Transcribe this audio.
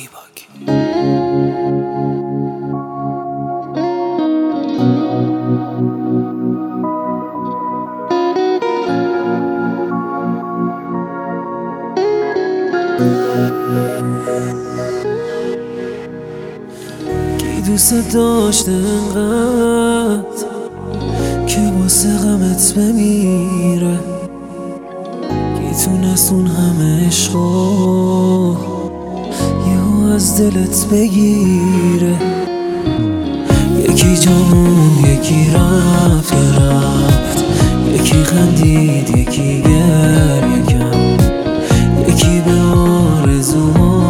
کی دوست داشته انقدر که واسه غمت بمیره، کی تونست اون همه عشقو یهو از دلت بگیره. یکی جامون یکی رفت یکی خندید یکی گریه کرد، یکی به آرزوها